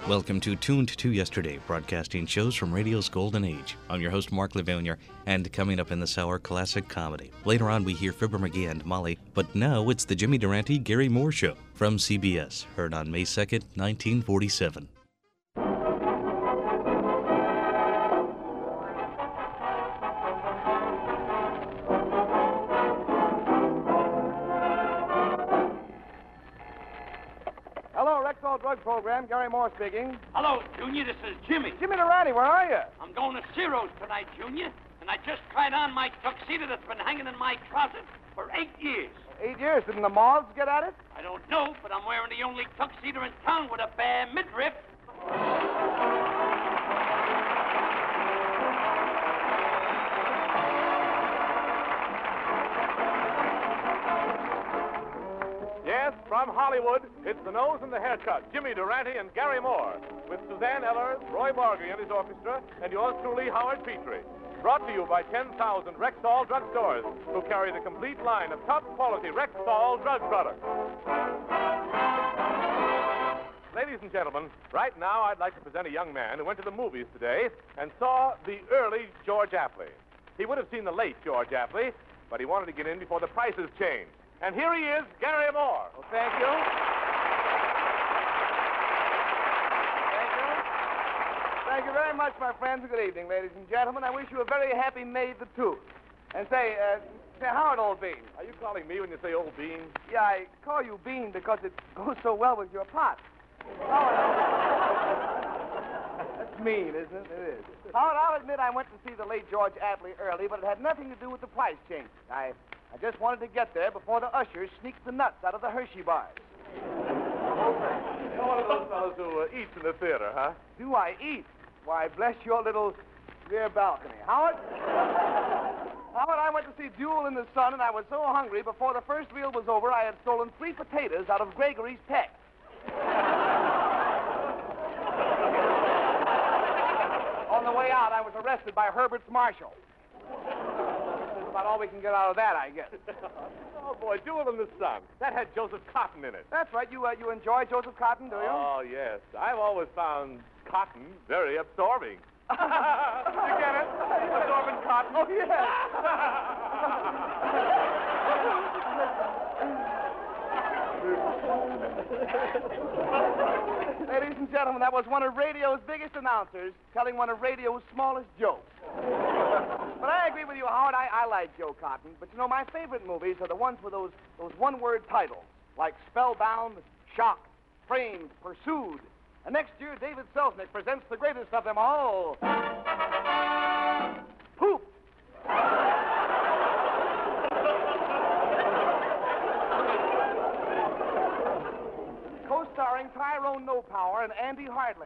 Welcome to Tuned to Yesterday, broadcasting shows from radio's golden age. I'm your host, Mark Levanier, and coming up in this hour, classic comedy. Later on, we hear Fibber McGee and Molly, but now it's the Jimmy Durante, Gary Moore Show from CBS, heard on May 2nd, 1947. Drug program, Gary Moore speaking. Hello, Junior. This is Jimmy. Jimmy Durante, where are you? I'm going to Ciro's tonight, Junior, and I just tried on my tuxedo that's been hanging in my closet for 8 years. 8 years? Didn't the moths get at it? I don't know, but I'm wearing the only tuxedo in town with a bare midriff. From Hollywood, it's the nose and the haircut, Jimmy Durante and Gary Moore, with Suzanne Ellers, Roy Barger and his orchestra, and yours truly, Howard Petrie. Brought to you by 10,000 Rexall drugstores, who carry the complete line of top-quality Rexall drug products. Ladies and gentlemen, right now I'd like to present a young man who went to the movies today and saw the early George Apley. He would have seen the late George Apley, but he wanted to get in before the prices changed. And here he is, Gary Moore. Well, thank you. Thank you very much, my friends. Good evening, ladies and gentlemen. I wish you a very happy May the 2nd. And say, Howard, old bean. Are you calling me when you say old bean? Yeah, I call you bean because it goes so well with your pot. Howard, that's mean, isn't it? It is. Howard, I'll admit I went to see the late George Apley early, but it had nothing to do with the price change. I just wanted to get there before the ushers sneaked the nuts out of the Hershey bars. You're one of those fellows who eats in the theater, huh? Do I eat? Why, bless your little rear balcony. Howard, I went to see Duel in the Sun, and I was so hungry, before the first reel was over, I had stolen 3 potatoes out of Gregory's peck. On the way out, I was arrested by Herbert's marshal. That's about all we can get out of that, I guess. Oh, boy, Duel in the Sun. That had Joseph Cotton in it. That's right. You enjoy Joseph Cotton, do you? Oh, yes. I've always found Cotton very absorbing. You get it? Absorbing cotton. Oh, yes. Ladies and gentlemen, that was one of radio's biggest announcers telling one of radio's smallest jokes. But I agree with you, Howard. I like Joe Cotton. But, you know, my favorite movies are the ones with those one-word titles, like Spellbound, Shocked, Framed, Pursued. And next year, David Selznick presents the greatest of them all, Poop. Co-starring Tyrone Nopower and Andy Hardling.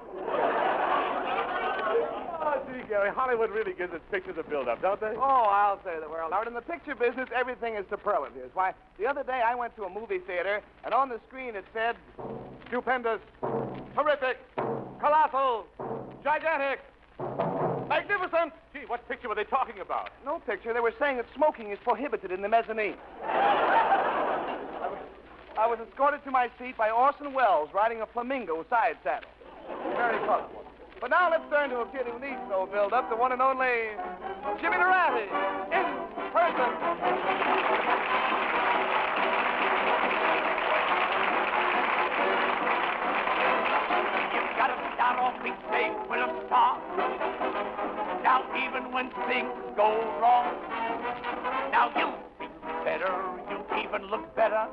Oh, gee, Gary, Hollywood really gives its pictures a build-up, don't they? Oh, I'll say the world. Howard, in the picture business, everything is superlatives. Why, the other day I went to a movie theater, and on the screen it said, stupendous, terrific, colossal, gigantic, magnificent. Gee, what picture were they talking about? No picture. They were saying that smoking is prohibited in the mezzanine. I was escorted to my seat by Orson Welles riding a flamingo side saddle. Very colorful. But now let's turn to a kid who needs no build-up, the one and only Jimmy Durante, in person. You've got to start off each day with a star. Now, even when things go wrong, now you'll be better, you'll even look better.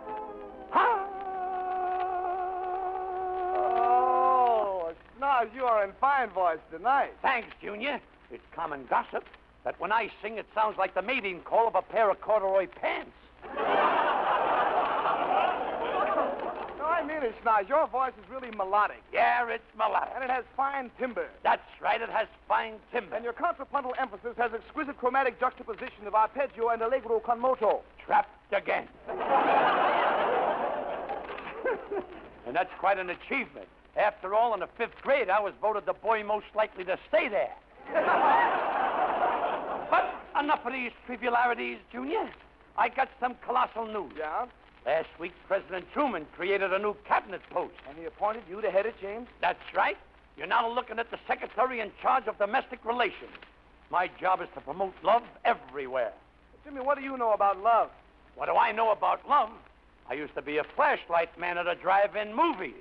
Now, you are in fine voice tonight. Thanks, Junior. It's common gossip that when I sing, it sounds like the mating call of a pair of corduroy pants. No, I mean it, Schnoz. Your voice is really melodic. Yeah, it's melodic. And it has fine timbre. That's right, it has fine timbre. And your contrapuntal emphasis has exquisite chromatic juxtaposition of arpeggio and allegro con moto. Trapped again. And that's quite an achievement. After all, in the 5th grade, I was voted the boy most likely to stay there. But enough of these trivialities, Junior. I got some colossal news. Yeah? Last week, President Truman created a new cabinet post. And he appointed you to head it, James? That's right. You're now looking at the secretary in charge of domestic relations. My job is to promote love everywhere. Jimmy, what do you know about love? What do I know about love? I used to be a flashlight man at a drive-in movie.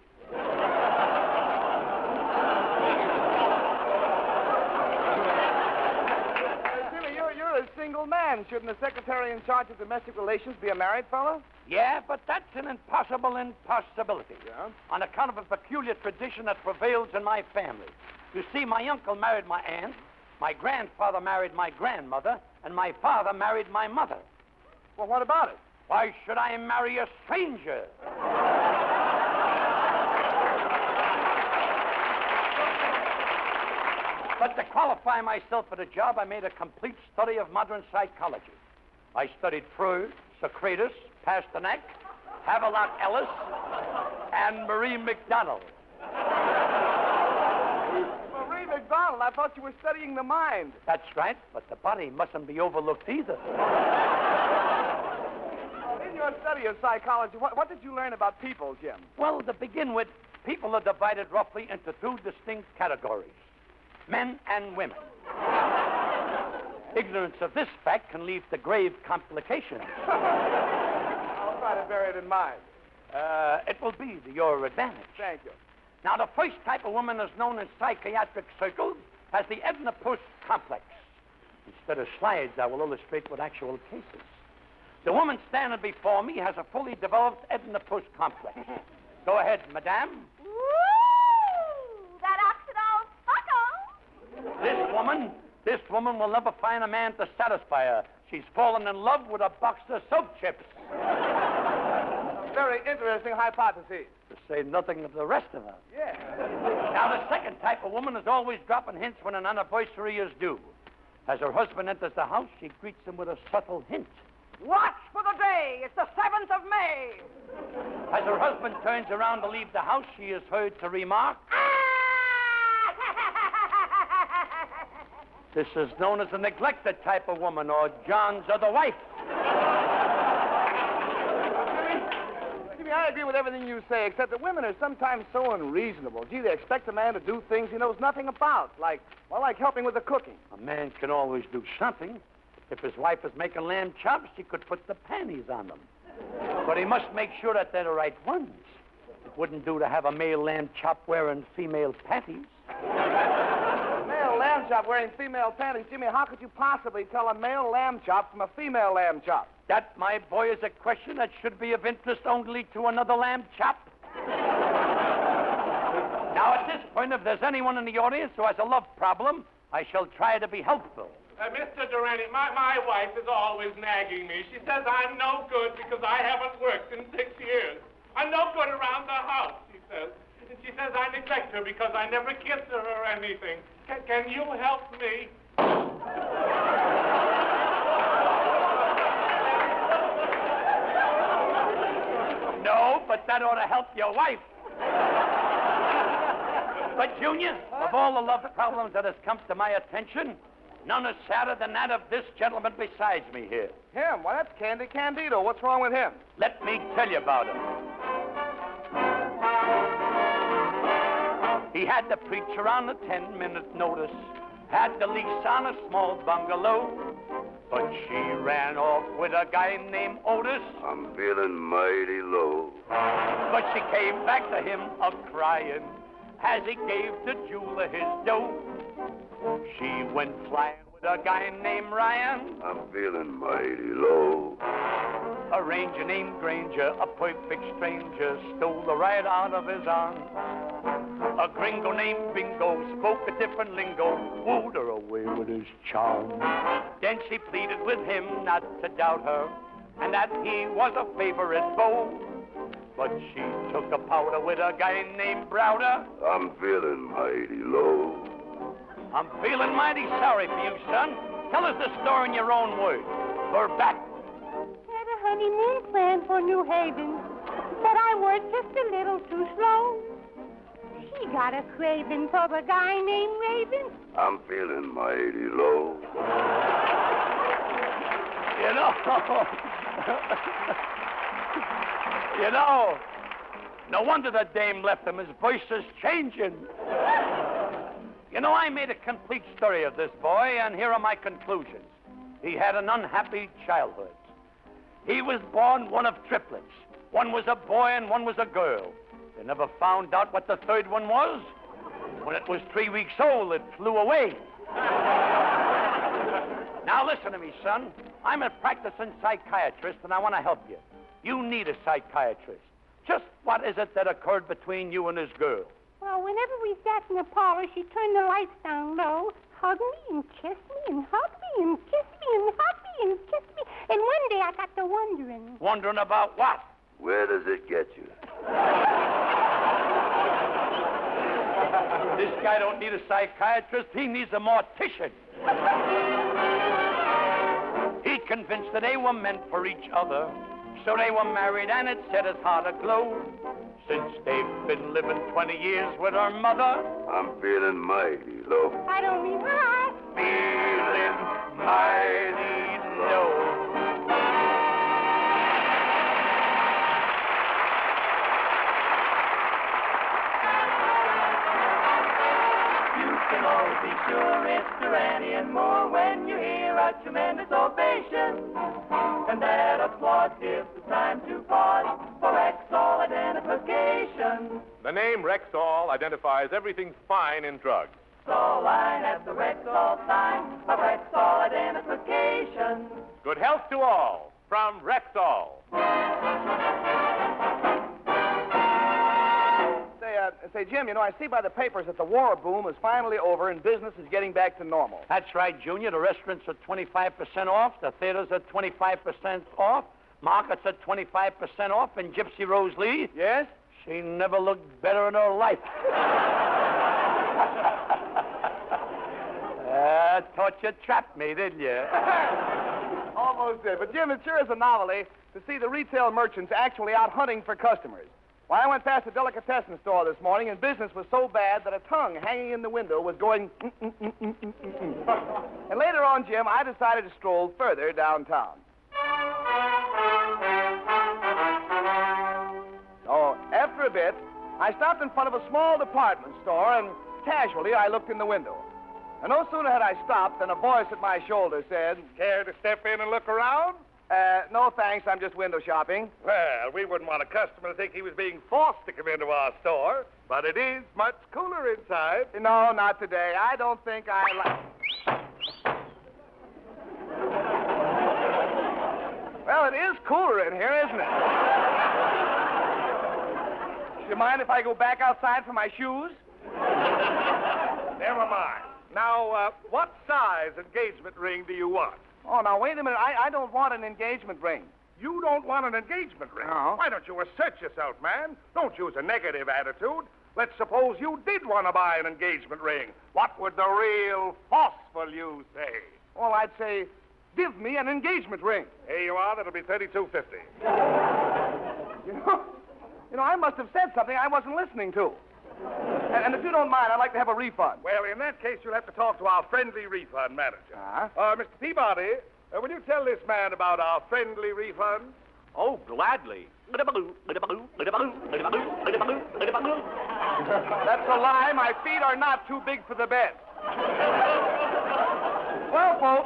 Jimmy, you're a single man. Shouldn't the secretary in charge of domestic relations be a married fellow? Yeah, but that's an impossible impossibility. Yeah? On account of a peculiar tradition that prevails in my family. You see, my uncle married my aunt, my grandfather married my grandmother, and my father married my mother. Well, what about it? Why should I marry a stranger? But to qualify myself for the job, I made a complete study of modern psychology. I studied Freud, Socrates, Pasternak, Havelock Ellis, and Marie McDonald. Marie McDonald, I thought you were studying the mind. That's right, but the body mustn't be overlooked either. In your study of psychology, what did you learn about people, Jim? Well, to begin with, people are divided roughly into two distinct categories, men and women. Ignorance of this fact can lead to grave complications. I'll try to bear it in mind. It will be to your advantage. Thank you. Now, the first type of woman is known in psychiatric circles as the Oedipus complex. Instead of slides, I will illustrate with actual cases. The woman standing before me has a fully developed Oedipus complex. Go ahead, madame. Woo! That oxidol fuckle. This woman will never find a man to satisfy her. She's fallen in love with a box of soap chips. Very interesting hypothesis. To say nothing of the rest of her. Yeah. Now, the second type of woman is always dropping hints when an anniversary is due. As her husband enters the house, she greets him with a subtle hint. Watch for the day. It's the 7th of May. As her husband turns around to leave the house, she is heard to remark, this is known as a neglected type of woman, or John's other wife. Jimmy, I agree with everything you say, except that women are sometimes so unreasonable. Gee, they expect a man to do things he knows nothing about, like helping with the cooking. A man can always do something. If his wife is making lamb chops, he could put the panties on them. But he must make sure that they're the right ones. It wouldn't do to have a male lamb chop wearing female panties. Male lamb chop wearing female panties. Jimmy, how could you possibly tell a male lamb chop from a female lamb chop? That, my boy, is a question that should be of interest only to another lamb chop. Now, at this point, if there's anyone in the audience who has a love problem, I shall try to be helpful. Mr. Durante, my wife is always nagging me. She says I'm no good because I haven't worked in 6 years. I'm no good around the house, she says. And she says I neglect her because I never kiss her or anything. Can you help me? No, but that ought to help your wife. But, Junior, of all the love problems that has come to my attention, none is sadder than that of this gentleman besides me here. Him? Why, that's Candy Candido. What's wrong with him? Let me tell you about him. He had the preacher on a 10-minute notice, had the lease on a small bungalow, but she ran off with a guy named Otis. I'm feeling mighty low. But she came back to him a-crying as he gave the jeweler his dough. She went flying with a guy named Ryan. I'm feeling mighty low. A ranger named Granger, a perfect stranger, stole her right out of his arms. A gringo named Bingo spoke a different lingo, wooed her away with his charm. Then she pleaded with him not to doubt her, and that he was a favorite beau. But she took a powder with a guy named Browder. I'm feeling mighty low. I'm feeling mighty sorry for you, son. Tell us the story in your own words. We're back. Had a honeymoon planned for New Haven, but I worked just a little too slow. She got a craving for the guy named Raven. I'm feeling mighty low. You know... You know, no wonder the dame left him. His voice is changing. You know, I made a complete story of this boy, and here are my conclusions. He had an unhappy childhood. He was born one of triplets. One was a boy and one was a girl. They never found out what the third one was. When it was 3 weeks old, it flew away. Now listen to me, son. I'm a practicing psychiatrist, and I want to help you. You need a psychiatrist. Just what is it that occurred between you and this girl? Well, whenever we sat in the parlor, she turned the lights down low, hugged me and kissed me and hugged me and kissed me and hugged me and kissed me. And one day I got to wondering. Wondering about what? Where does it get you? This guy don't need a psychiatrist. He needs a mortician. He convinced that they were meant for each other. So they were married, and it set his heart aglow. Since they've been living 20 years with her mother, I'm feeling mighty low. I don't mean high. feeling mighty low. You can always be sure it's Durante and Moore when you hear a tremendous ovation. And that applause gives the time to pause for Rexall identification. The name Rexall identifies everything fine in drugs. So line at the Rexall sign of Rexall identification. Good health to all from Rexall. Say, Jim, you know, I see by the papers that the war boom is finally over and business is getting back to normal. That's right, Junior. The restaurants are 25% off. The theaters are 25% off. Markets are 25% off. And Gypsy Rose Lee, Yes? she never looked better in her life. Thought you trapped me, didn't you? Almost did. But, Jim, it sure is a novelty to see the retail merchants actually out hunting for customers. Well, I went past a delicatessen store this morning, and business was so bad that a tongue hanging in the window was going... And later on, Jim, I decided to stroll further downtown. So, after a bit, I stopped in front of a small department store, and casually I looked in the window. And no sooner had I stopped than a voice at my shoulder said, Care to step in and look around? No thanks, I'm just window shopping. Well, we wouldn't want a customer to think he was being forced to come into our store, but it is much cooler inside. No, not today. I don't think I like... Well, it is cooler in here, isn't it? Do you mind if I go back outside for my shoes? Never mind. Now, what size engagement ring do you want? Oh, now, wait a minute. I don't want an engagement ring. You don't want an engagement ring? No. Why don't you assert yourself, man? Don't use a negative attitude. Let's suppose you did want to buy an engagement ring. What would the real forceful you say? Well, I'd say, give me an engagement ring. Here you are. That'll be $32.50. You know, I must have said something I wasn't listening to. And if you don't mind, I'd like to have a refund. Well, in that case, you'll have to talk to our friendly refund manager. Mr. Peabody, will you tell this man about our friendly refund? Oh, gladly. That's a lie. My feet are not too big for the bed. Well, folks,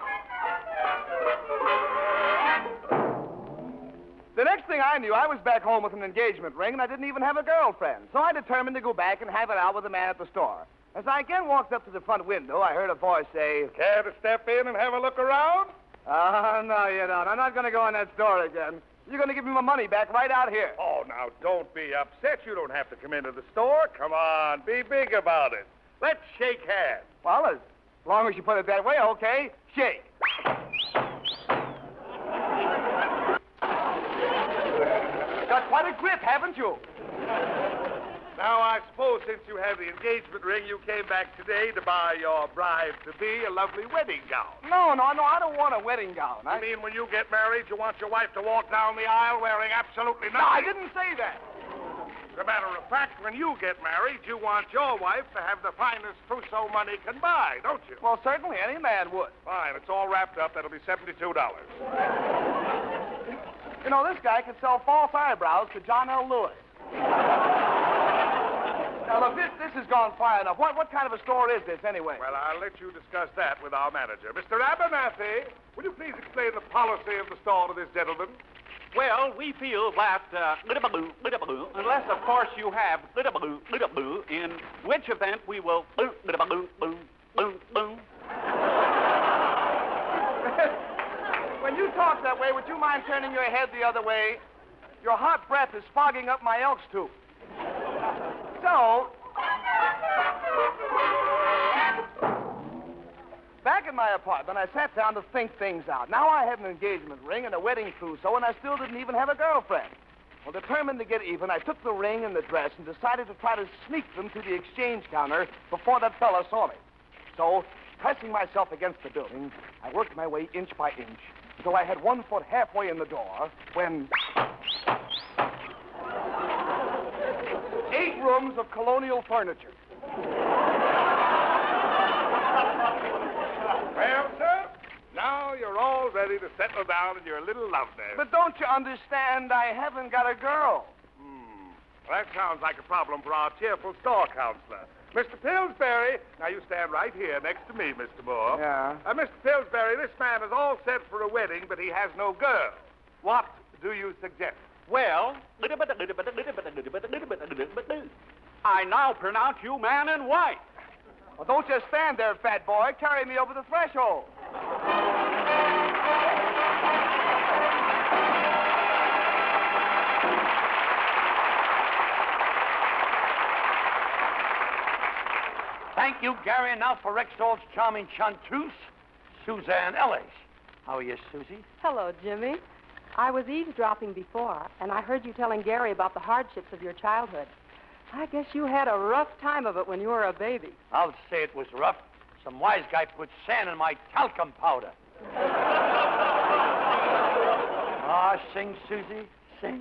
the next thing I knew, I was back home with an engagement ring, and I didn't even have a girlfriend. So I determined to go back and have it out with the man at the store. As I again walked up to the front window, I heard a voice say, Care to step in and have a look around? "Oh, no, you don't. I'm not going to go in that store again. You're going to give me my money back right out here." Oh, now, don't be upset. You don't have to come into the store. Come on, be big about it. Let's shake hands. Well, as long as you put it that way, okay. Shake. Got quite a grip, haven't you? Now, I suppose since you have the engagement ring, you came back today to buy your bride-to-be a lovely wedding gown. No, I don't want a wedding gown. I mean, when you get married, you want your wife to walk down the aisle wearing absolutely No, I nothing? didn't say that. As a matter of fact, when you get married, you want your wife to have the finest trousseau money can buy, don't you? Well, certainly any man would. Fine, it's all wrapped up. That'll be $72. You know, this guy could sell false eyebrows to John L. Lewis. Now, look, this has gone far enough. What kind of a store is this, anyway? Well, I'll let you discuss that with our manager. Mr. Abernathy, will you please explain the policy of the store to this gentleman? Well, we feel that, unless, of course, you have, in which event we will, When you talk that way, would you mind turning your head the other way? Your hot breath is fogging up my Elks tooth. So, back in my apartment, I sat down to think things out. Now I had an engagement ring and a wedding trousseau, and I still didn't even have a girlfriend. Well, determined to get even, I took the ring and the dress and decided to try to sneak them to the exchange counter before that fella saw me. So, pressing myself against the building, I worked my way inch by inch until I had 1 foot halfway in the door when 8 rooms of colonial furniture. Well, sir, now you're all ready to settle down in your little love nest. But don't you understand, I haven't got a girl. Well, that sounds like a problem for our cheerful store counselor. Mr. Pillsbury, now you stand right here next to me, Mr. Moore. Yeah? Mr. Pillsbury, this man is all set for a wedding, but he has no girl. What do you suggest? well, I now pronounce you man and wife. Well, don't just stand there, fat boy. Carry me over the threshold. Thank you, Gary. And now for Rexall's charming chanteuse, Suzanne Ellis. How are you, Susie? Hello, Jimmy. I was eavesdropping before, and I heard you telling Gary about the hardships of your childhood. I guess you had a rough time of it when you were a baby. I'll say it was rough. Some wise guy put sand in my talcum powder. Ah, sing, Susie, sing.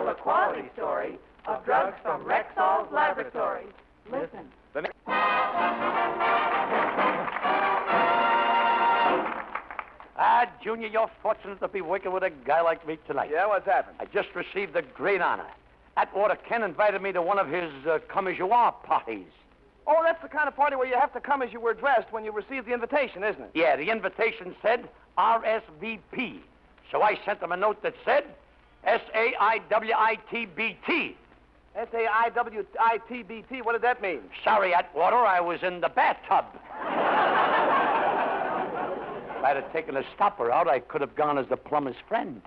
tell the quality story of drugs from Rexall's Laboratories. Listen. Junior, you're fortunate to be working with a guy like me tonight. Yeah, what's happened? I just received a great honor. Atwater Ken invited me to one of his come-as-you-are parties. Oh, that's the kind of party where you have to come as you were dressed when you receive the invitation, isn't it? Yeah, the invitation said RSVP. So I sent him a note that said SAIWITBT. SAIWITBT? What did that mean? Sorry, Atwater, I was in the bathtub. If I'd have taken a stopper out, I could have gone as the plumber's friend.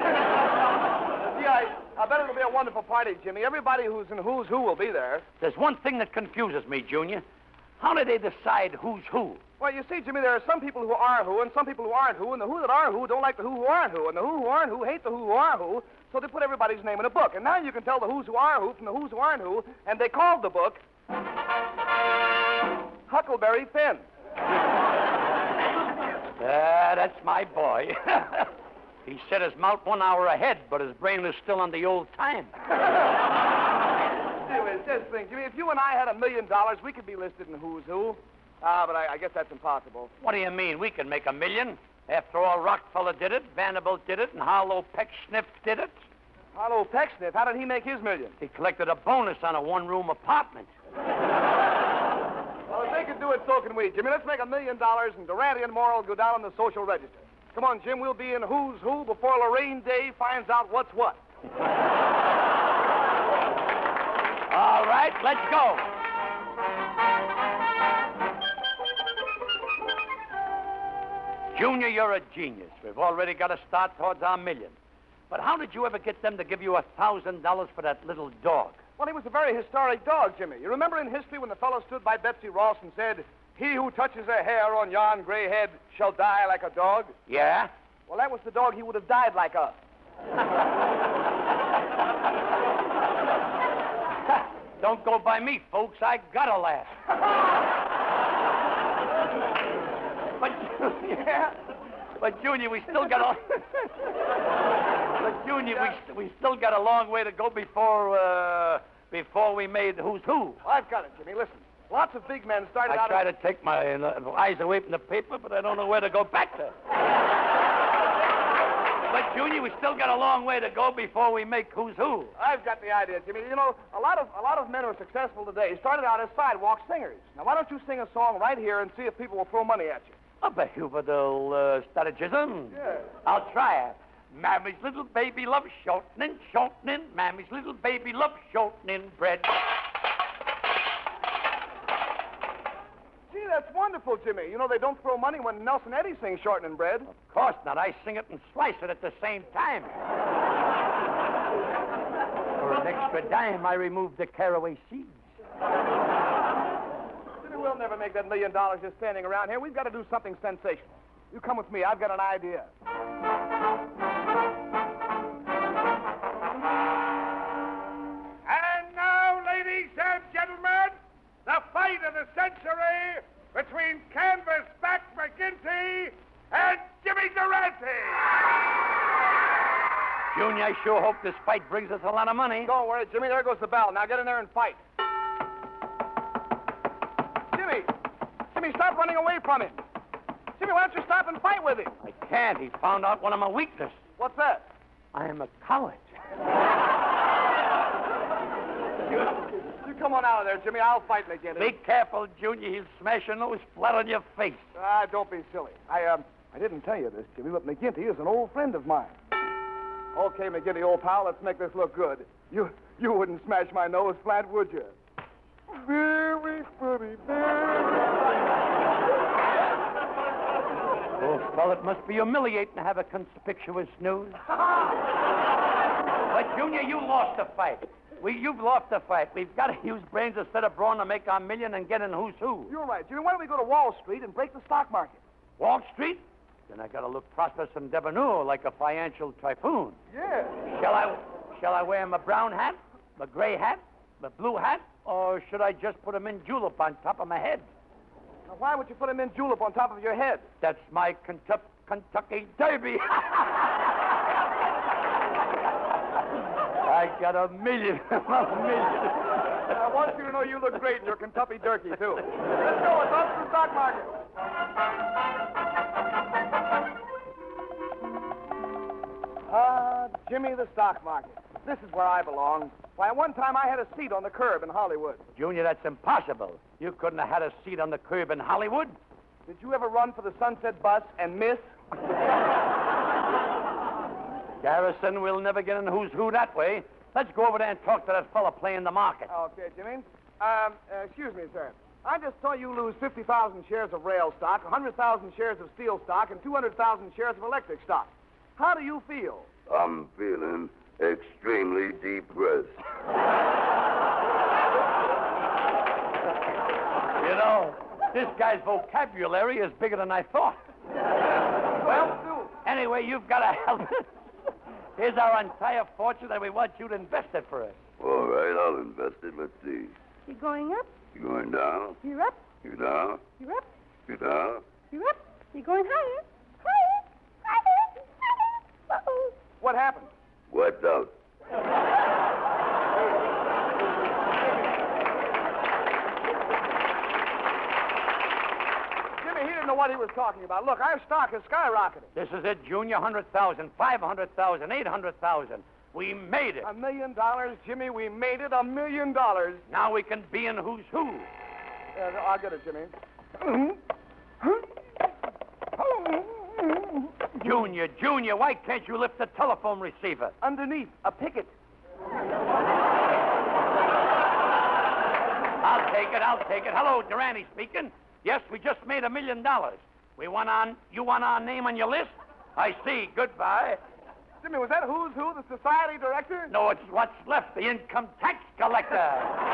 Yeah, I bet it'll be a wonderful party, Jimmy. Everybody who's in Who's Who will be there. There's one thing that confuses me, Junior. How do they decide who's who? Well, you see, Jimmy, there are some people who are who and some people who aren't who, and the who that are who don't like the who aren't who, and the who aren't who hate the who are who, so they put everybody's name in a book. And now you can tell the who's who are who from the who's who aren't who, and they called the book Huckleberry Finn. That's my boy. He set his mouth 1 hour ahead, but his brain is still on the old time. Anyway, this thing, Jimmy, if you and I had $1 million, we could be listed in Who's Who. But I guess that's impossible. What do you mean? We can make $1 million. After all, Rockefeller did it, Vanderbilt did it, and Harlow Pecksniff did it. Harlow Pecksniff? How did he make his million? He collected a bonus on a one-room apartment. Well, if they can do it, so can we. Jimmy, let's make $1 million, and Durante and Moore will go down on the social register. Come on, Jim, we'll be in Who's Who before Lorraine Day finds out what's what. All right, let's go. Junior, you're a genius. We've already got a start towards our $1 million. But how did you ever get them to give you $1,000 for that little dog? Well, he was a very historic dog, Jimmy. You remember in history when the fellow stood by Betsy Ross and said, "He who touches a hair on yon gray head shall die like a dog"? Yeah? Well, that was the dog he would have died like us. Don't go by me, folks. I gotta laugh. But Junior, we still got a. But Junior, we still got a long way to go before we made Who's Who. I've got it, Jimmy. Listen, lots of big men started out. I try to take my eyes away from the paper, but I don't know where to go back to. But Junior, we still got a long way to go before we make Who's Who. I've got the idea, Jimmy. You know, a lot of men who are successful today started out as sidewalk singers. Now, why don't you sing a song right here and see if people will throw money at you? A behavioral strategism. Yeah. I'll try it. Mammy's little baby loves shortening, shortening. Mammy's little baby loves shortening bread. Gee, that's wonderful, Jimmy. You know, they don't throw money when Nelson Eddy sings Shortening Bread. Of course not. I sing it and slice it at the same time. For an extra dime, I remove the caraway seeds. We'll never make that $1 million just standing around here. We've got to do something sensational. You come with me. I've got an idea. And now, ladies and gentlemen, the fight of the century between Canvasback McGinty and Jimmy Durante. Junior, I sure hope this fight brings us a lot of money. Don't worry, Jimmy. There goes the bell. Now get in there and fight. Jimmy, stop running away from him. Jimmy, why don't you stop and fight with him? I can't. He found out one of my weaknesses. What's that? I am a coward. You come on out of there, Jimmy. I'll fight McGinty. Be careful, Junior. He'll smash your nose flat on your face. Don't be silly. I didn't tell you this, Jimmy, but McGinty is an old friend of mine. Okay, McGinty, old pal, let's make this look good. You wouldn't smash my nose flat, would you? Very funny, Oh, well, it must be humiliating to have a conspicuous nose. But, Junior, you lost the fight. You've lost the fight. We've got to use brains instead of brawn to make our $1 million and get in Who's Who. You're right, Jimmy. Why don't we go to Wall Street and break the stock market? Wall Street? Then I got to look prosperous and debonair like a financial typhoon. Yeah. Shall I wear my brown hat, my gray hat, my blue hat, or should I just put them in julep on top of my head? Now, why would you put him in julep on top of your head? That's my Kentucky Derby. I got a million. I want you to know you look great in your Kentucky turkey, too. Let's go. It's off to the stock market. Jimmy, the stock market. This is where I belong. Why, one time I had a seat on the curb in Hollywood. Junior, that's impossible. You couldn't have had a seat on the curb in Hollywood. Did you ever run for the Sunset bus and miss? Garrison, we'll never get in who's who that way. Let's go over there and talk to that fella playing the market. Okay, Jimmy. Excuse me, sir. I just saw you lose 50,000 shares of rail stock, 100,000 shares of steel stock, and 200,000 shares of electric stock. How do you feel? I'm feeling extremely depressed. You know, this guy's vocabulary is bigger than I thought. Well, do. Anyway, you've got to help us. Here's our entire fortune, and we want you to invest it for us. All right, I'll invest it. Let's see. You're going up, You going down? you're up, You down? you're up, You down? you're up. You're going higher, higher, higher, higher. Uh-oh. What happened? Wiped out. Jimmy, he didn't know what he was talking about. Look, our stock is skyrocketing. This is it, Junior. 100,000, 500,000, 800,000. We made it. $1 million, Jimmy. We made it. $1 million. Now we can be in who's who. I'll get it, Jimmy. Junior, why can't you lift the telephone receiver? Underneath, a picket. I'll take it. Hello, Durante speaking. Yes, we just made $1 million. You want our name on your list? I see. Goodbye. Jimmy, was that who's who, the society director? No, it's what's left, the income tax collector.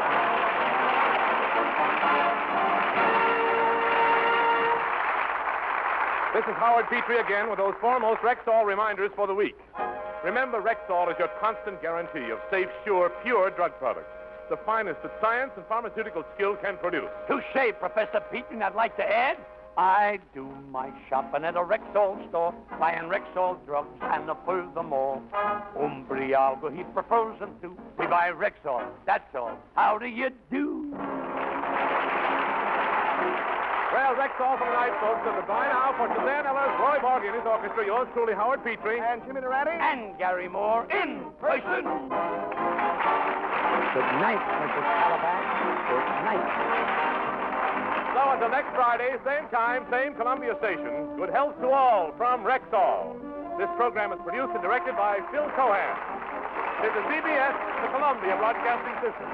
This is Howard Petrie again with those foremost Rexall reminders for the week. Remember, Rexall is your constant guarantee of safe, sure, pure drug products. The finest that science and pharmaceutical skill can produce. Touche, Professor Pete, and I'd like to add, I do my shopping at a Rexall store, buying Rexall drugs, and furthermore, Umbrialgo, he prefers them too. We buy Rexall, that's all. How do you do? Well, Rexall for the night, folks. So goodbye now for Suzanne Ellers, Roy Borg and his orchestra. Yours truly, Howard Petrie. And Jimmy Durante. And Gary Moore in person. Good night, Mrs. Calabash. Good night. So until next Friday, same time, same Columbia station. Good health to all from Rexall. This program is produced and directed by Phil Cohan. This is CBS, the Columbia Broadcasting System.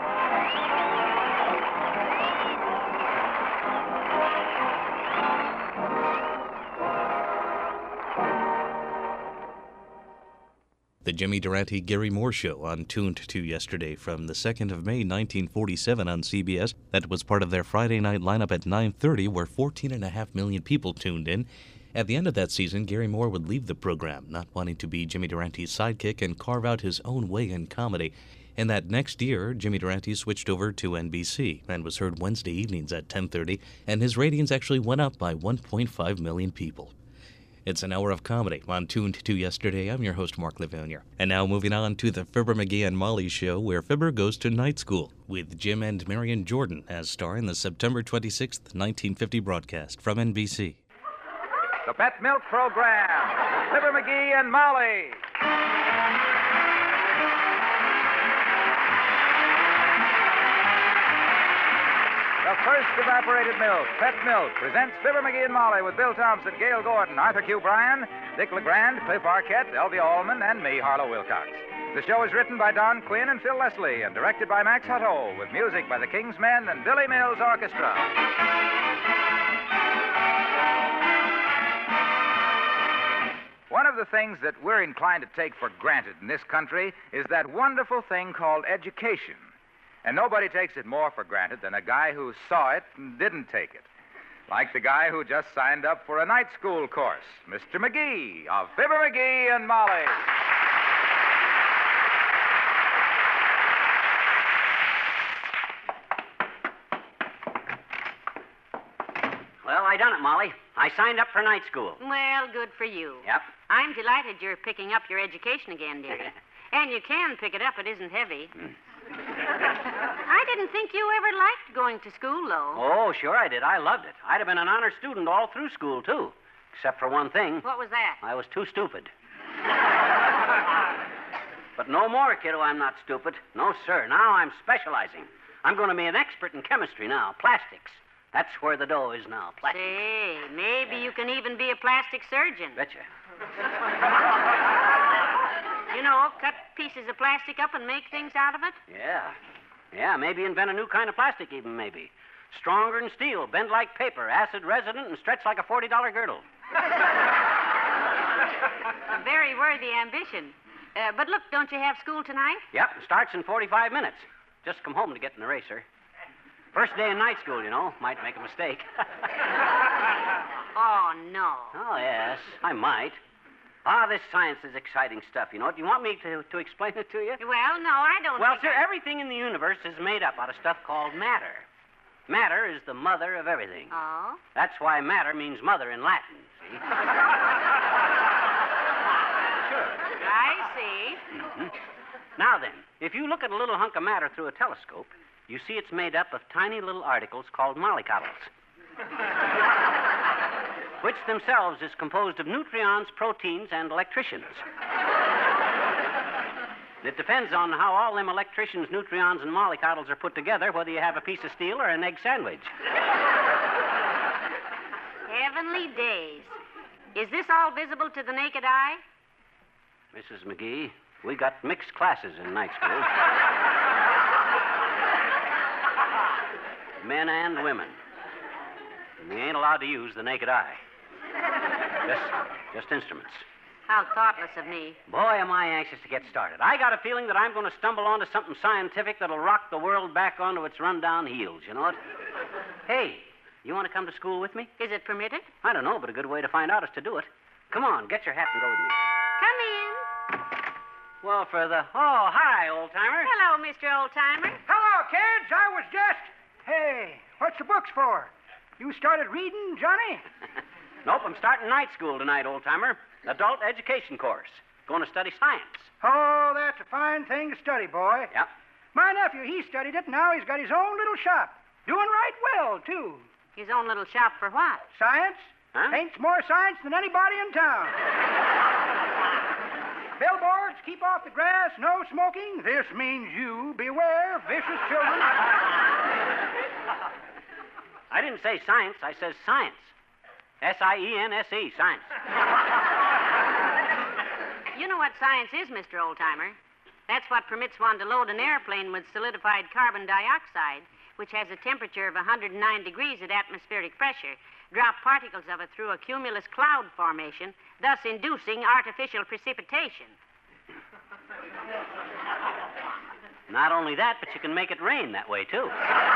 The Jimmy Durante Gary Moore Show on Tuned to yesterday from the 2nd of May, 1947 on CBS. That was part of their Friday night lineup at 9:30, where 14.5 million people tuned in. At the end of that season, Gary Moore would leave the program, not wanting to be Jimmy Durante's sidekick and carve out his own way in comedy. In that next year, Jimmy Durante switched over to NBC and was heard Wednesday evenings at 10:30, and his ratings actually went up by 1.5 million people. It's an hour of comedy on Tuned to Yesterday. I'm your host, Mark Livonia. And now moving on to the Fibber McGee and Molly Show, where Fibber goes to night school, with Jim and Marion Jordan as star in the September 26, 1950 broadcast from NBC. The Pet Milk Program, Fibber McGee and Molly. The first evaporated milk, Pet Milk, presents Fibber McGee and Molly with Bill Thompson, Gail Gordon, Arthur Q. Bryan, Dick LeGrand, Cliff Arquette, Elvia Allman, and me, Harlow Wilcox. The show is written by Don Quinn and Phil Leslie and directed by Max Hutto, with music by the King's Men and Billy Mills Orchestra. One of the things that we're inclined to take for granted in this country is that wonderful thing called education. And nobody takes it more for granted than a guy who saw it and didn't take it. Like the guy who just signed up for a night school course, Mr. McGee of Fibber McGee and Molly. Well, I done it, Molly. I signed up for night school. Well, good for you. Yep. I'm delighted you're picking up your education again, dearie. And you can pick it up. It isn't heavy. I didn't think you ever liked going to school, though. Oh, sure I did. I loved it. I'd have been an honor student all through school, too. Except for one thing. What was that? I was too stupid. But no more, kiddo, I'm not stupid. No, sir. Now I'm specializing. I'm going to be an expert in chemistry now. Plastics. That's where the dough is now. Plastics. Say, maybe you can even be a plastic surgeon. Betcha. You know, cut pieces of plastic up and make things out of it? Yeah. Yeah, maybe invent a new kind of plastic even, maybe. Stronger than steel, bend like paper, acid resident, and stretch like a $40 girdle. A very worthy ambition. But look, don't you have school tonight? Yep, it starts in 45 minutes. Just come home to get in the racer. First day in night school, you know. Might make a mistake. Oh, no. Oh, yes, I might. This science is exciting stuff, you know. Do you want me to explain it to you? Well, no, I don't Well, think sir, everything in the universe is made up out of stuff called matter. Matter is the mother of everything. Oh? That's why matter means mother in Latin, see? Sure. I see. Mm-hmm. Now then, if you look at a little hunk of matter through a telescope, you see it's made up of tiny little articles called mollycoddles, which themselves is composed of neutrons, proteins, and electricians. It depends on how all them electricians, neutrons, and mollycoddles are put together, whether you have a piece of steel or an egg sandwich. Heavenly days. Is this all visible to the naked eye? Mrs. McGee, we got mixed classes in night school. Men and women. And we ain't allowed to use the naked eye. Just instruments. How thoughtless of me. Boy, am I anxious to get started. I got a feeling that I'm going to stumble onto something scientific that'll rock the world back onto its run-down heels, you know it? Hey, you want to come to school with me? Is it permitted? I don't know, but a good way to find out is to do it. Come on, get your hat and go with me. Come in. Well, for the... Oh, hi, old-timer. Hello, Mr. Old-Timer. Hello, kids. I was just... Hey, what's the books for? You started reading, Johnny? Nope, I'm starting night school tonight, old-timer. Adult education course. Going to study science. Oh, that's a fine thing to study, boy. Yep. My nephew, he studied it, and now he's got his own little shop. Doing right well, too. His own little shop for what? Science? Huh? Paints more science than anybody in town. Billboards, keep off the grass, no smoking. This means you. Beware, vicious children. I didn't say science, I says science. S-I-E-N-S-E, science. You know what science is, Mr. Oldtimer? That's what permits one to load an airplane with solidified carbon dioxide, which has a temperature of 109 degrees at atmospheric pressure, drop particles of it through a cumulus cloud formation, thus inducing artificial precipitation. Not only that, but you can make it rain that way, too.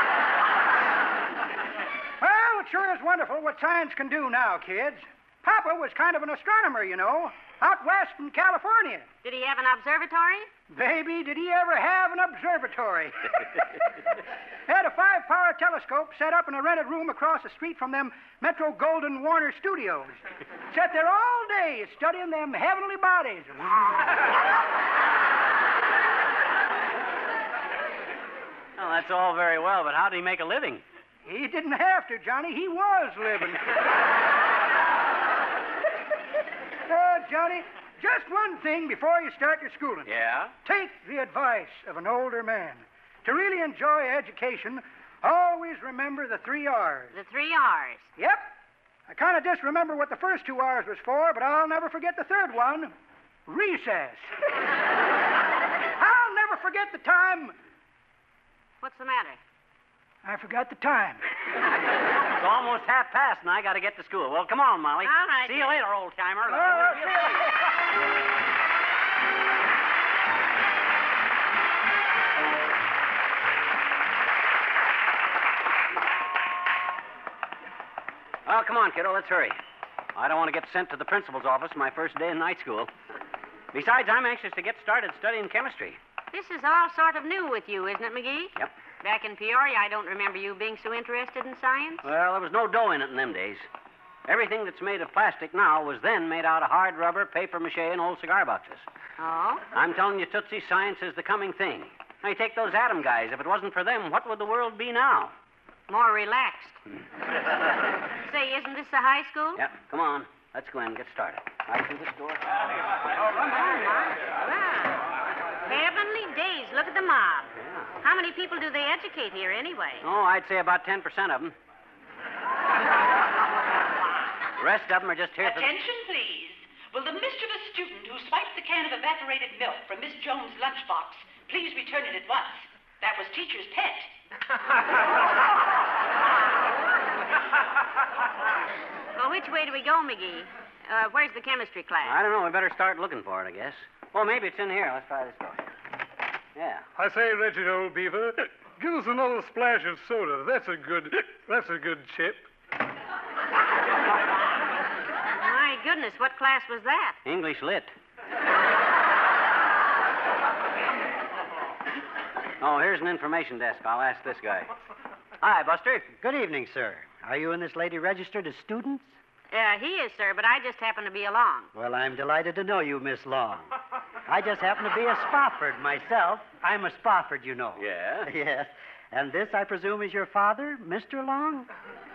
Well, it sure is wonderful what science can do now, kids. Papa was kind of an astronomer, you know, out west in California. Did he have an observatory? Baby, did he ever have an observatory? Had a 5-power telescope set up in a rented room across the street from them Metro Golden Warner studios. Sat there all day studying them heavenly bodies. Well, that's all very well, but how did he make a living? He didn't have to, Johnny. He was living. Johnny, just one thing before you start your schooling. Yeah? Take the advice of an older man. To really enjoy education, always remember the 3 R's. The 3 R's? Yep. I kind of just remember what the first 2 R's was for, but I'll never forget the third one. Recess. I'll never forget the time... What's the matter? I forgot the time. It's almost 1:30, and I got to get to school. Well, come on, Molly. All right. See you later, old-timer. Well, come on, kiddo. Let's hurry. I don't want to get sent to the principal's office my first day in night school. Besides, I'm anxious to get started studying chemistry. This is all sort of new with you, isn't it, McGee? Yep. Back in Peoria, I don't remember you being so interested in science. Well, there was no dough in it in them days. Everything that's made of plastic now was then made out of hard rubber, paper mache, and old cigar boxes. Oh? I'm telling you, Tootsie, science is the coming thing. Now, you take those atom guys. If it wasn't for them, what would the world be now? More relaxed. Say, isn't this the high school? Yep, come on. Let's go in and get started. Right through this door. Come on, Mark. Heavenly days, look at the mob. Yeah. How many people do they educate here anyway? Oh, I'd say about 10% of them. The rest of them are just here for... Attention, please. Will the mischievous student who swiped the can of evaporated milk from Miss Jones' lunchbox please return it at once? That was teacher's pet. Well, which way do we go, McGee? Where's the chemistry class? I don't know. We better start looking for it, I guess. Well, maybe it's in here. Let's try this door. Yeah. I say, Reggie, old beaver, give us another splash of soda. That's a good chip. My goodness, what class was that? English lit. Oh, here's an information desk. I'll ask this guy. Hi, Buster. Good evening, sir. Are you and this lady registered as students? He is, sir, but I just happen to be along. Well, I'm delighted to know you, Miss Long. I just happen to be a Spofford myself. I'm a Spofford, you know. Yeah? Yes. And this, I presume, is your father, Mr. Long?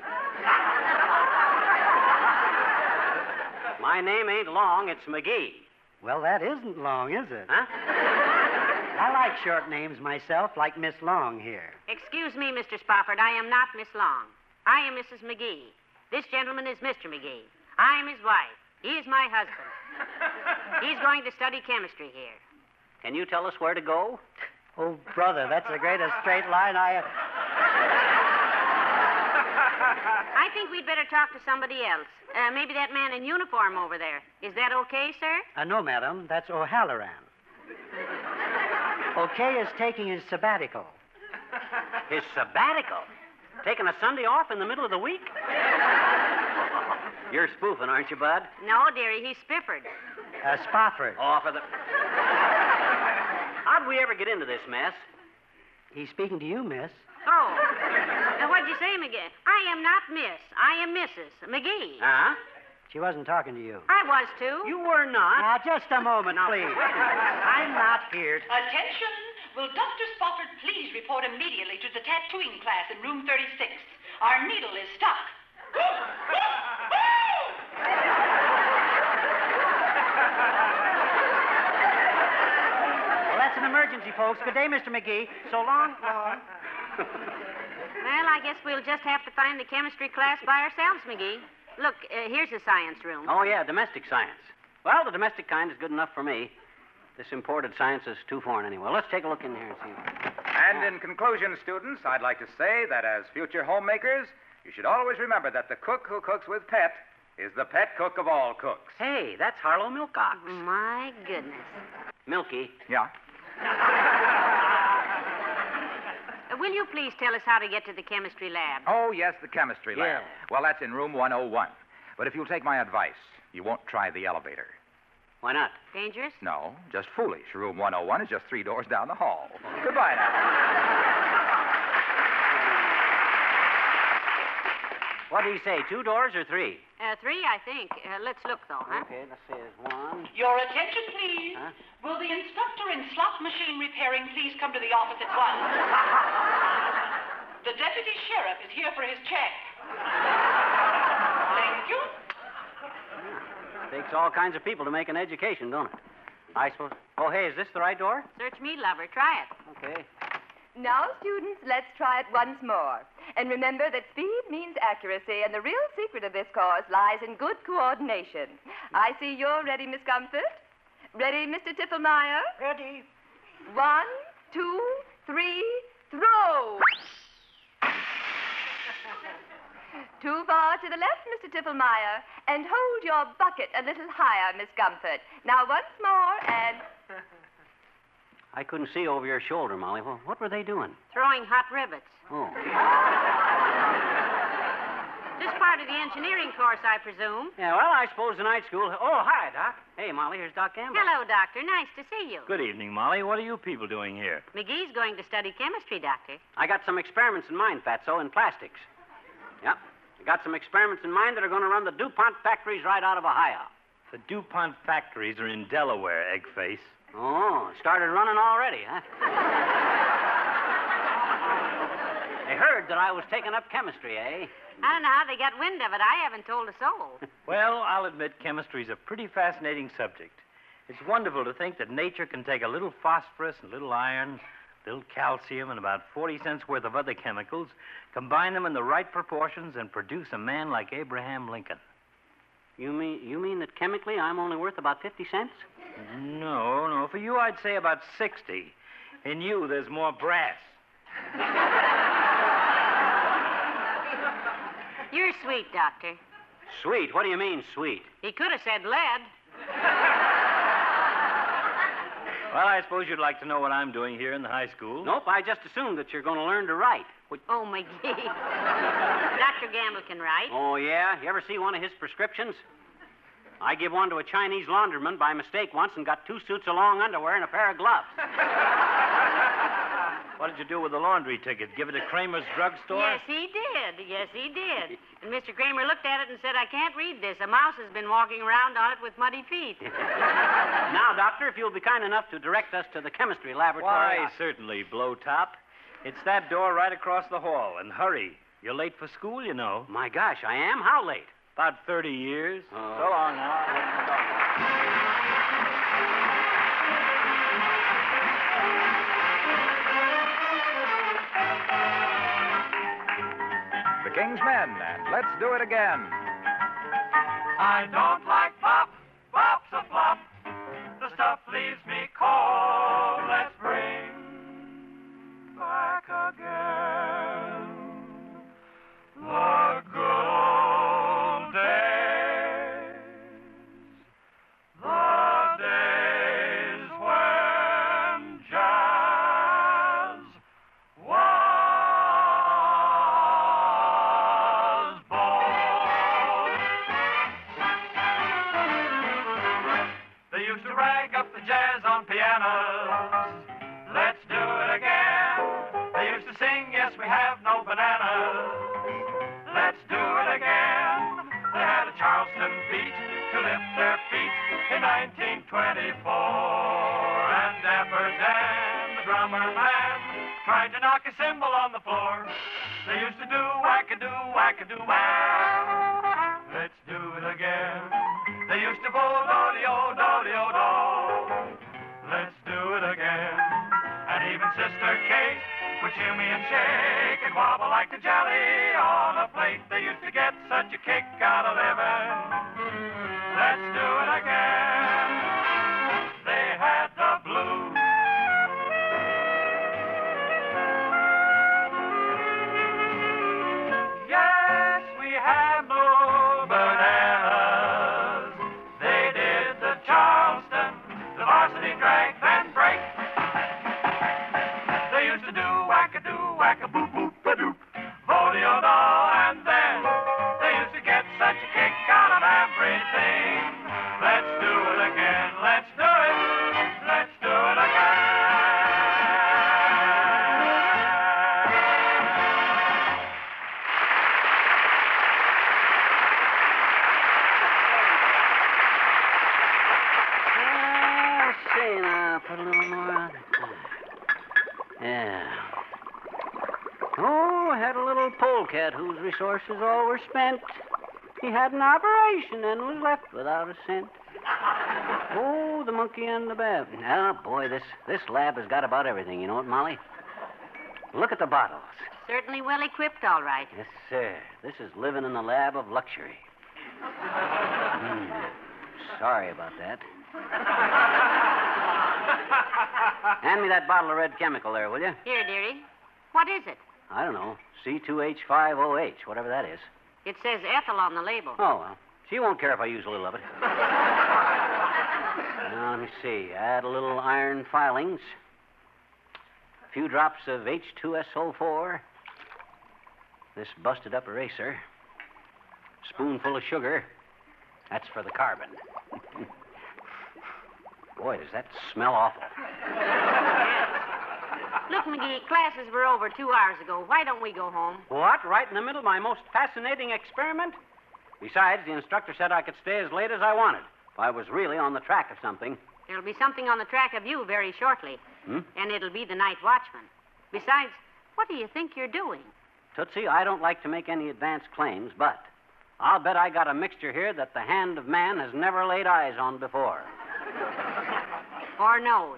My name ain't Long, it's McGee. Well, that isn't Long, is it? Huh? I like short names myself, like Miss Long here. Excuse me, Mr. Spofford, I am not Miss Long. I am Mrs. McGee. This gentleman is Mr. McGee. I am his wife. He is my husband. He's going to study chemistry here. Can you tell us where to go? Oh, brother, that's the greatest straight line I think we'd better talk to somebody else. Maybe that man in uniform over there. Is that okay, sir? No, madam. That's O'Halloran. Okay is taking his sabbatical. His sabbatical? Taking a Sunday off in the middle of the week? You're spoofing, aren't you, Bud? No, dearie, he's spifford. Spofford. Oh, for the... How'd we ever get into this mess? He's speaking to you, miss. Oh. Now, what'd you say, McGee? I am not Miss. I am Mrs. McGee. Huh? She wasn't talking to you. I was, too. You were not. Now, just a moment, please. I'm not here. Attention! Will Dr. Spofford please report immediately to the tattooing class in room 36? Our needle is stuck. Well, that's an emergency, folks. Good day, Mr. McGee. So long. Well, I guess we'll just have to find the chemistry class by ourselves, McGee. Look, here's the science room. Oh, yeah, domestic science. Well, the domestic kind is good enough for me. This imported science is too foreign anyway. Let's take a look in here and see. And in conclusion, students, I'd like to say that as future homemakers, you should always remember that the cook who cooks with pet is the pet cook of all cooks. Hey, that's Harlow Milcox. My goodness. Milky. Yeah? Will you please tell us how to get to the chemistry lab? Oh, yes, the chemistry lab. Yeah. Well, that's in room 101. But if you'll take my advice, you won't try the elevator. Why not? Dangerous? No, just foolish. Room 101 is just 3 doors down the hall. Goodbye now. What do you say, 2 doors or 3? 3, I think. Let's look, though, huh? Okay, let's see. There's 1. Your attention, please. Huh? Will the instructor in slot machine repairing please come to the office at once? The deputy sheriff is here for his check. Thank you. Takes all kinds of people to make an education, don't it? I suppose. Oh, hey, is this the right door? Search me, lover. Try it. Okay. Now, students, let's try it once more. And remember that speed means accuracy, and the real secret of this course lies in good coordination. I see you're ready, Miss Comfort. Ready, Mr. Tifflemeyer? Ready. 1, 2, 3, throw! Too far to the left, Mr. Tifflemeyer, and hold your bucket a little higher, Miss Comfort. Now, once more, and... I couldn't see over your shoulder, Molly. Well, what were they doing? Throwing hot rivets. Oh. This part of the engineering course, I presume. Yeah, well, I suppose the night school... Oh, hi, Doc. Hey, Molly, here's Doc Campbell. Hello, Doctor. Nice to see you. Good evening, Molly. What are you people doing here? McGee's going to study chemistry, Doctor. I got some experiments in mind, Fatso, in plastics. Yep. I got some experiments in mind that are going to run the DuPont factories right out of Ohio. The DuPont factories are in Delaware, Eggface. Oh, started running already, huh? They heard that I was taking up chemistry, eh? I don't know how they got wind of it. I haven't told a soul. Well, I'll admit chemistry's a pretty fascinating subject. It's wonderful to think that nature can take a little phosphorus and a little iron, a little calcium, and about 40 cents worth of other chemicals, combine them in the right proportions, and produce a man like Abraham Lincoln. You mean that chemically I'm only worth about 50 cents? No. For you, I'd say about 60. In you, there's more brass. You're sweet, Doctor. Sweet? What do you mean, sweet? He could have said lead. Well, I suppose you'd like to know what I'm doing here in the high school. Nope, I just assumed that you're going to learn to write. Oh, McGee. Dr. Gamble can write. Oh, yeah? You ever see one of his prescriptions? I gave one to a Chinese laundryman by mistake once and got 2 suits of long underwear and a pair of gloves. What did you do with the laundry ticket? Give it to Kramer's drugstore? Yes, he did. Yes, he did. And Mr. Kramer looked at it and said, I can't read this. A mouse has been walking around on it with muddy feet. Now, Doctor, if you'll be kind enough to direct us to the chemistry laboratory. Why, certainly, Blowtop. It's that door right across the hall. And hurry. You're late for school, you know. My gosh, I am? How late? About 30 years. So long now. The King's Men, and let's do it again. I don't like pop, pop's a flop. The stuff leaves me cold. Let's bring back again the good old days. The days when jazz was born. They used to rag up the jazz on pianos. Let's do it again. They used to sing, yes, we have no bananas. Let's do it again. They had a Charleston beat to lift their feet in 1924. And Dapper Dan, the drummer man, tried to knock a cymbal on the floor. They used to do whack-a-doo, whack-a-doo-whack. Let's do it again. They used to bowl do-de-o, do-de-o-do. Let's do it again. And even Sister Kate would shimmy and shake and wobble like the jelly on a plate. They used to get such a kick out of living. Let's do it again. They had the blues. Yes, we have no bananas. They did the Charleston, the varsity drag, then break. They used to do whack-a-doo, whack-a-boop-boop-a-doop, vo-de-o-do, and then they used to get such a kick out of everything. Let's do it again. Let's do it. Let's do it again. Let's see now. Put a little more on it. Yeah. Oh, I had a little polecat whose resources all were spent. He had an operation and was left without a cent. Oh, the monkey and the bear. Oh, boy, this lab has got about everything. You know what, Molly? Look at the bottles. Certainly well equipped, all right. Yes, sir. This is living in the lab of luxury. Sorry about that. Hand me that bottle of red chemical there, will you? Here, dearie. What is it? I don't know. C2H5OH, whatever that is. It says ethyl on the label. Oh, well. She won't care if I use a little of it. Now, let me see. Add a little iron filings. A few drops of H2SO4. This busted up eraser. Spoonful of sugar. That's for the carbon. Boy, does that smell awful. Look, McGee, classes were over 2 hours ago. Why don't we go home? What? Right in the middle of my most fascinating experiment? Besides, the instructor said I could stay as late as I wanted if I was really on the track of something. There'll be something on the track of you very shortly. Hmm? And it'll be the night watchman. Besides, what do you think you're doing? Tootsie, I don't like to make any advance claims, but I'll bet I got a mixture here that the hand of man has never laid eyes on before. Or knows.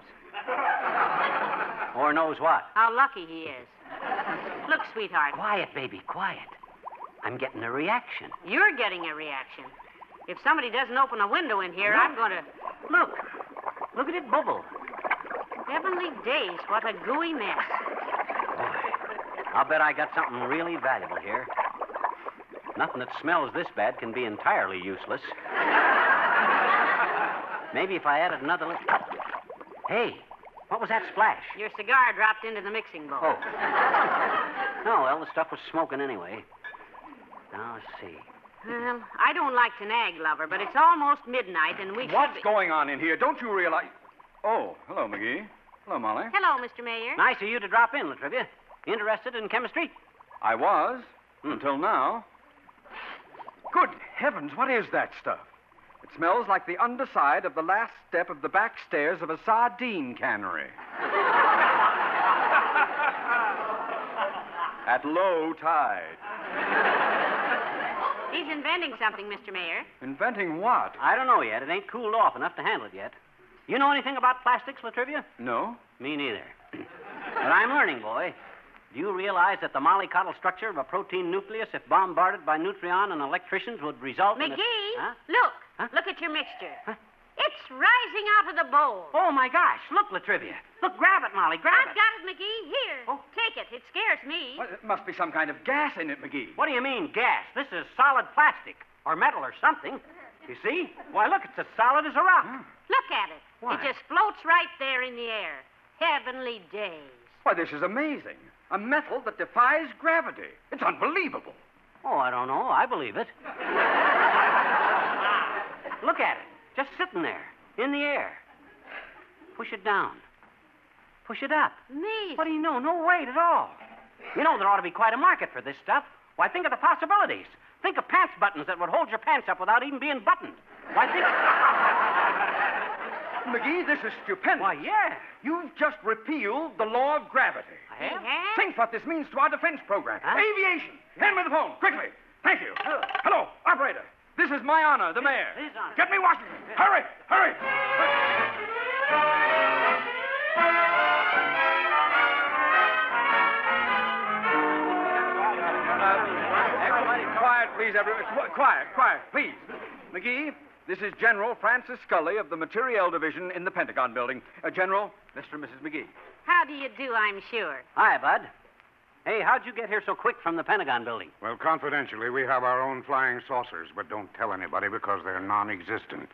Or knows what? How lucky he is. Look, sweetheart. Quiet, baby, quiet. I'm getting a reaction. You're getting a reaction. If somebody doesn't open a window in here, I'm going to... Look at it bubble. Heavenly days, what a gooey mess. I'll bet I got something really valuable here. Nothing that smells this bad can be entirely useless. Maybe if I added another little... Hey, what was that splash? Your cigar dropped into the mixing bowl. Oh. No, well, the stuff was smoking anyway. Now, let's see. Well, I don't like to nag, lover, but it's almost midnight and we What's should be... going on in here? Don't you realize... Oh, hello, McGee. Hello, Molly. Hello, Mr. Mayor. Nice of you to drop in, Latrivia. Interested in chemistry? I was, until now. Good heavens, what is that stuff? It smells like the underside of the last step of the back stairs of a sardine cannery. At low tide. He's inventing something, Mr. Mayor. Inventing what? I don't know yet. It ain't cooled off enough to handle it yet. You know anything about plastics, Latrivia? No. Me neither. But I'm learning, boy. Do you realize that the mollycoddle structure of a protein nucleus, if bombarded by neutron and electricians, would result in... McGee, Huh? look. Huh? Look at your mixture. Huh? It's rising out of the bowl. Oh, my gosh. Look, Latrivia. Look, grab it, Molly. Grab I've got it, McGee. Here. Take it. It scares me. Well, it must be some kind of gas in it, McGee. What do you mean, gas? This is solid plastic, or metal, or something. You see? Why, look, it's as solid as a rock. Look at it. Why? It just floats right there in the air. Heavenly days. Why, this is amazing. A metal that defies gravity. It's unbelievable. Oh, I don't know. I believe it. Look at it. Just sitting there, in the air. Push it down. Push it up. Me. What do you know? No weight at all. You know, there ought to be quite a market for this stuff. Why, think of the possibilities. Think of pants buttons that would hold your pants up without even being buttoned. Why, think... McGee, this is stupendous. Why, yeah. You've just repealed the law of gravity. I have? Think what this means to our defense program. Huh? Aviation. Hand me the phone, quickly. Thank you. Hello, operator. This is my honor, the mayor. His honor. Get me Washington. Hurry, hurry. Quiet, please, everyone. Quiet, please. McGee, this is General Francis Scully of the Materiel Division in the Pentagon Building. General, Mr. and Mrs. McGee. How do you do, I'm sure? Hi, Bud. Hey, how'd you get here so quick from the Pentagon Building? Well, confidentially, we have our own flying saucers, but don't tell anybody because they're non-existent.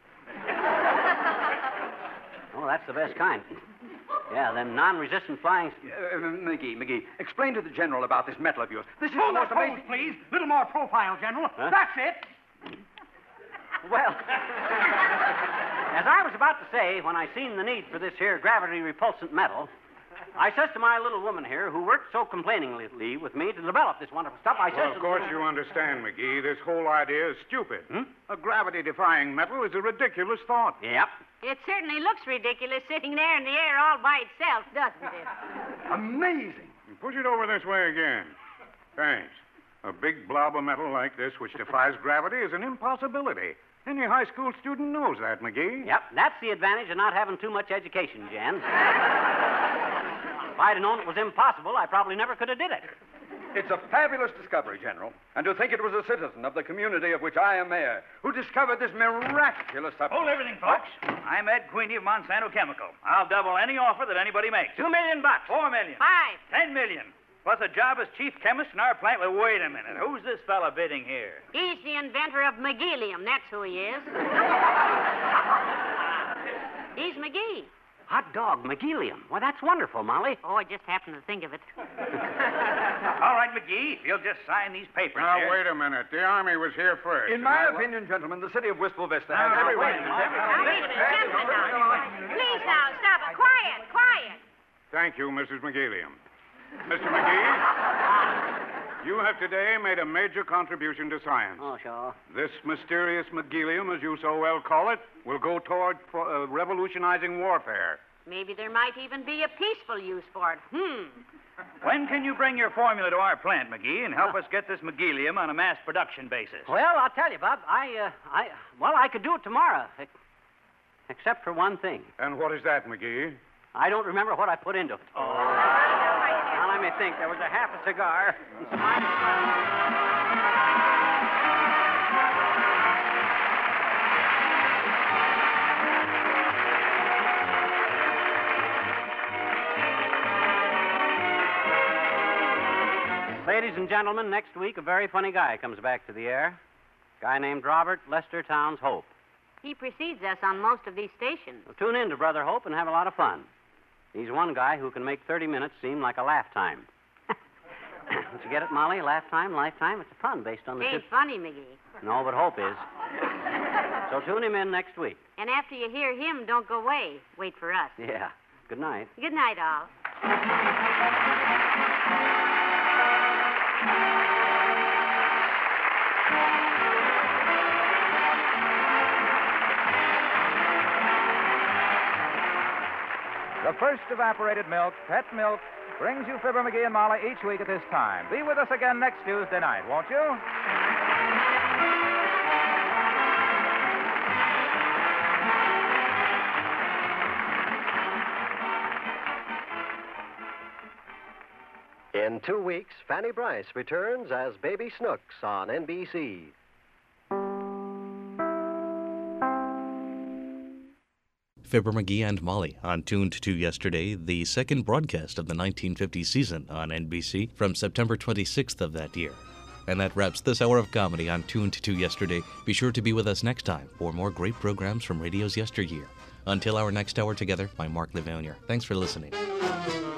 Oh, that's the best kind. Yeah, them non-resistant flying... McGee, explain to the General about this metal of yours. This is Hold the that most pose, amazing... please. Little more profile, General. Huh? That's it. Well, as I was about to say, when I seen the need for this here gravity-repulsant metal, I says to my little woman here, who worked so complainingly with me to develop this wonderful stuff, I says Well, to of course the... you understand, McGee. This whole idea is stupid. A gravity-defying metal is a ridiculous thought. Yep. It certainly looks ridiculous sitting there in the air all by itself, doesn't it? Amazing. Push it over this way again. Thanks. A big blob of metal like this, which defies gravity, is an impossibility. Any high school student knows that, McGee. Yep, that's the advantage of not having too much education, Jan. If I'd have known it was impossible, I probably never could have did it. It's a fabulous discovery, General. And to think it was a citizen of the community of which I am mayor who discovered this miraculous substance. Hold everything, folks. I'm Ed Queenie of Monsanto Chemical. I'll double any offer that anybody makes. $2 million. $4 million. 5. $10 million. Plus a job as chief chemist in our plant. Well, wait a minute. Who's this fella bidding here? He's the inventor of McGeelium. That's who he is. He's McGee. Hot dog, McGeelium. Why, that's wonderful, Molly. Oh, I just happened to think of it. All right, McGee, if you'll just sign these papers Now, here. wait a minute. The Army was here first. In my opinion, gentlemen, the city of Wistful Vista has Now, wait a minute, gentlemen. Please now, stop it. Quiet. Thank you, Mrs. McGilliam. Mr. McGee, you have today made a major contribution to science. Oh, sure. This mysterious McGilliam, as you so well call it, will go toward revolutionizing warfare. Maybe there might even be a peaceful use for it. When can you bring your formula to our plant, McGee, and help us get this McGilliam on a mass production basis? Well, I'll tell you, Bob. I could do it tomorrow, except for one thing. And what is that, McGee? I don't remember what I put into it. Now, let me think. There was a half a cigar. Ladies and gentlemen, next week a very funny guy comes back to the air. A guy named Robert Lester Towns Hope. He precedes us on most of these stations. Well, tune in to Brother Hope and have a lot of fun. He's one guy who can make 30 minutes seem like a lifetime. Did you get it, Molly? Lifetime, lifetime? It's a pun based on the... Ain't funny, McGee. No, but Hope is. So tune him in next week. And after you hear him, don't go away. Wait for us. Yeah. Good night. Good night, all. The first evaporated milk, Pet Milk, brings you Fibber McGee and Molly each week at this time. Be with us again next Tuesday night, won't you? In 2 weeks, Fanny Bryce returns as Baby Snooks on NBC. Fibber McGee and Molly on Tuned to Yesterday, the second broadcast of the 1950 season on NBC from September 26th of that year. And that wraps this hour of comedy on Tuned to Yesterday. Be sure to be with us next time for more great programs from radio's yesteryear. Until our next hour together, I'm Mark Levanier. Thanks for listening.